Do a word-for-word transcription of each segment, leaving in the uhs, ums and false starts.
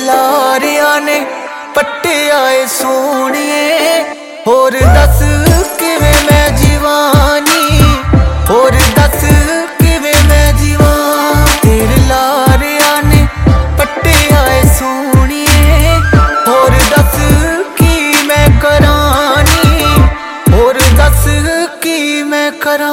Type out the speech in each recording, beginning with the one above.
लारिया ने पट्टे आए सोनिए, होर दस किवें मैं जीवानी, होर दस किवें मैं जीवा। तेरे लारिया ने पट्टे आए सोनिए, होर दस की मैं करानी, होर दस की मैं करा।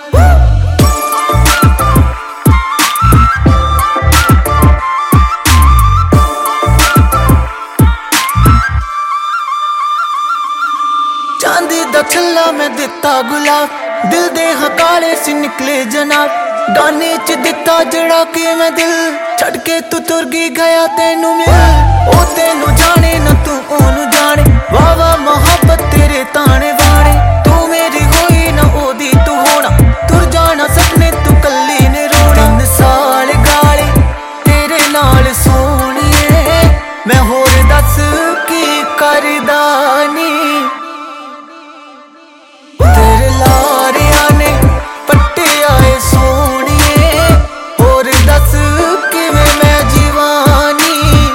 चांदी दा छल्ला मैं दिता गुलाब, दिल दे हकाले से निकले जनाब। गाने च दिता जड़ा के मैं दिल, छड़ के तू तुर गई गया तेनू मिल। ओ तेनू जाने न तू ओनू जाने, वाह वाह मोहब्बत तेरे ताने बाने। तू मेरी होई न ओदी तू होना, तुर जाना सपने तू कल्ली ने रोना। तीन साल गाले तेरे नाल सोनिए, मैं होर दस की करदानी। तेरे लारिया ने पट्टे आए सोनिए, होर दस किवें मैं जीवानी।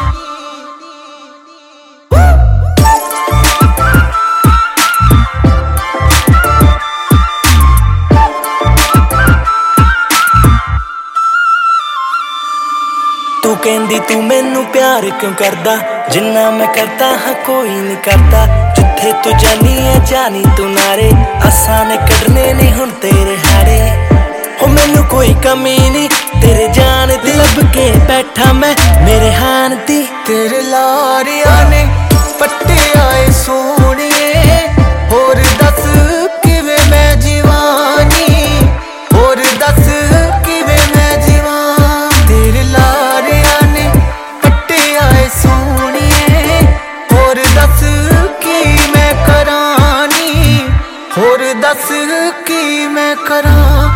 तू कहंदी तू मैनू प्यार क्यों करदा, जिन्ना मैं करता हाँ कोई नहीं करता। जिथे तू जानी है जानी तू नारे, असां ने कढ़ने नहीं हुण तेरे हारे। हो मैनू कोई कमी नहीं तेरे जान दी, लब के बैठा मैं मेरे हान दी। तेरे लारिया ने पट्टे आए सोनिए, होर दस किवें मैं जीवानी, होर दस किवें मैं जीवा। तेरे लारिया ने पट्टे आए सोनिए, होर दस की मैं करानी, होर दस की मैं करा।